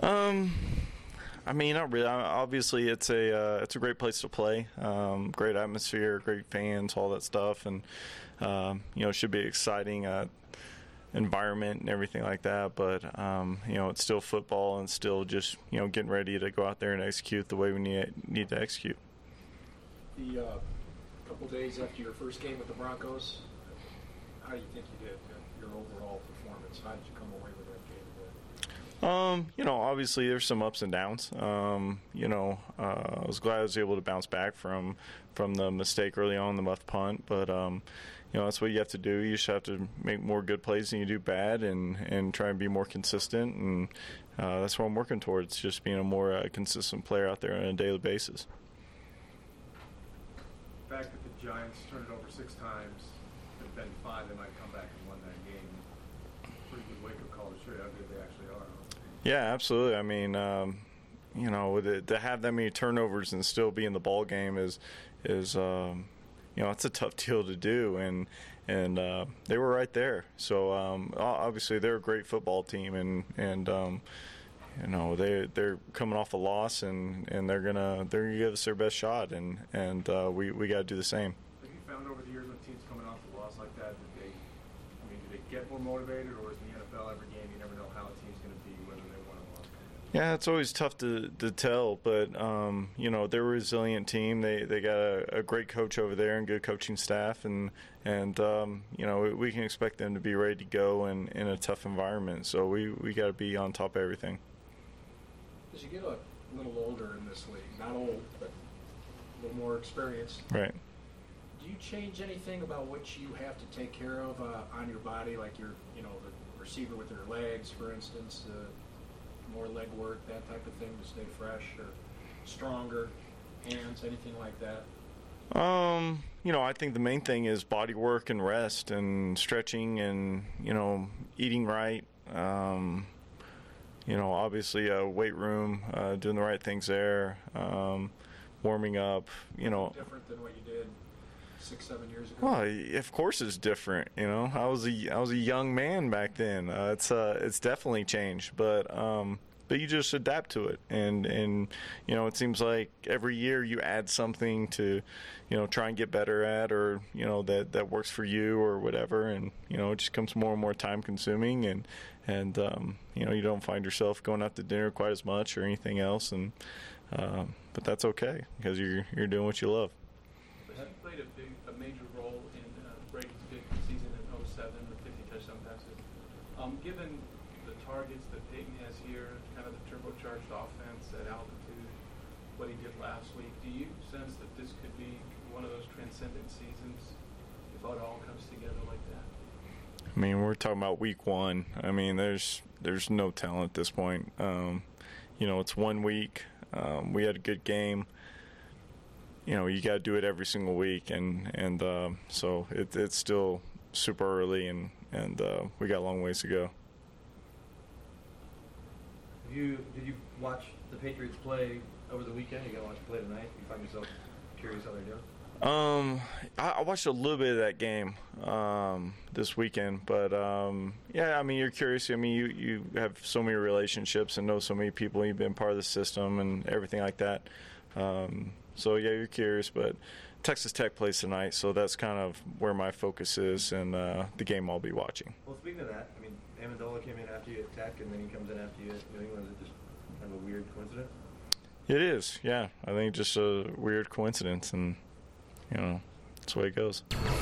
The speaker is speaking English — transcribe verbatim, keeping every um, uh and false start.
Um, I mean, not really. Obviously, it's a uh, it's a great place to play. Um, great atmosphere, great fans, all that stuff, and um, you know, it should be exciting uh, environment and everything like that. But um, you know, it's still football and still just you know getting ready to go out there and execute the way we need need to execute. The uh, couple days after your first game with the Broncos, how do you think you did? Your overall performance? How did you come away with that game today? Um, you know, obviously there's some ups and downs. Um, you know, uh, I was glad I was able to bounce back from from the mistake early on, the muffed punt. But um, you know, that's what you have to do. You just have to make more good plays than you do bad, and and try and be more consistent. And uh, that's what I'm working towards, just being a more uh, consistent player out there on a daily basis. The fact that the Giants turned it over six times, and then five, they might come back and win that game. Pretty good wake-up call to show you how good they actually are. Huh? Yeah, absolutely. I mean, um, you know, with it, to have that many turnovers and still be in the ball game is, is um, you know, it's a tough deal to do, and and uh, they were right there. So um, obviously they're a great football team, and and um, you know they they're coming off a loss, and, and they're gonna they're gonna give us their best shot, and and uh, we we got to do the same. Have you found over the years when teams coming off a loss like that, that they, I mean, do they get more motivated, or is in the N F L every game you never know how a team's going to be, whether they won or lost? Yeah, it's always tough to, to tell, but um, you know they're a resilient team. They they got a, a great coach over there and good coaching staff, and and um, you know we, we can expect them to be ready to go in, in a tough environment. So we we got to be on top of everything. As you get a little older in this league, not old, but a little more experienced, Right. do you change anything about what you have to take care of uh, on your body, like your, you know, the receiver with their legs, for instance, uh, more leg work, that type of thing to stay fresh, or stronger hands, anything like that? Um, you know, I think the main thing is body work and rest and stretching and, you know, eating right. Um, you know, obviously a weight room, uh, doing the right things there, um, warming up, you know. Different than what you did six, seven years ago? Well, of course it's different. You know, I was a I was a young man back then. Uh, it's uh it's definitely changed, but um, but you just adapt to it, and and you know, it seems like every year you add something to, you know, try and get better at, or you know that that works for you or whatever, and you know it just becomes more and more time consuming, and and um, you know you don't find yourself going out to dinner quite as much or anything else, and um, but that's okay because you're you're doing what you love. But you played a big, a major role in uh, Brady's big season in oh seven, the fifty touchdown passes. Um, given the targets that Peyton has here, kind of the turbocharged offense at altitude, what he did last week, do you sense that this could be one of those transcendent seasons if it all comes together like that? I mean, we're talking about week one. I mean, there's there's no talent at this point. Um, you know, it's one week. Um, we had a good game. You know, you got to do it every single week, and and uh, so it, it's still super early, and and uh, we got a long ways to go. Have you did you watch the Patriots play over the weekend? You got to watch them play tonight. You find yourself curious how they're doing? Um, I, I watched a little bit of that game um, this weekend, but um, yeah, I mean, you're curious. I mean, you, you have so many relationships and know so many people. You've been part of the system and everything like that. Um, so yeah, you're curious. But Texas Tech plays tonight, so that's kind of where my focus is and uh, the game I'll be watching. Well, speaking of that, I mean, Amendola came in after you at Tech, and then he comes in after you at New England. Is it just kind of a weird coincidence? It is, yeah. I think just a weird coincidence, and you know, that's the way it goes.